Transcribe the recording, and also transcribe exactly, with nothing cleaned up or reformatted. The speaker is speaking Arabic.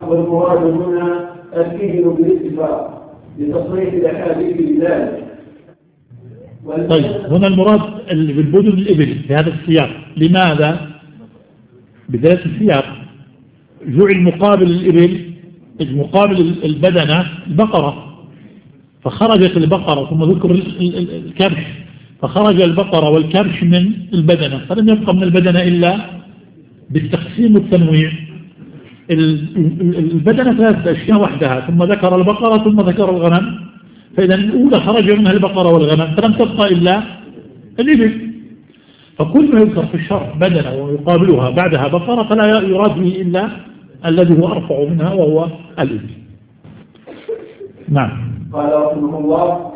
والمراد هنا الإبل بالاتفاق لتصريح الأحاديث بذلك. طيب هنا المراد بالبدن الإبل في هذا السياق. لماذا؟ بداية السياق جعل مقابل الإبل مقابل البدنة البقرة، فخرجت البقرة ثم ذكر الكبش، فخرج البقرة والكبش من البدنة، فلم يبقى من البدنة إلا بالتقسيم والتنويع. البدنة ثلاثة أشياء وحدها، ثم ذكر البقرة ثم ذكر الغنم، فإذا الأولى خرج منها البقرة والغنم فلم تبقى إلا الإبل. فكل ما يذكر في الشرع بدنة ويقابلها بعدها بقرة فلا يراد به إلا الذي هو أرفع منها وهو الإبل. نعم. قال رحمه الله: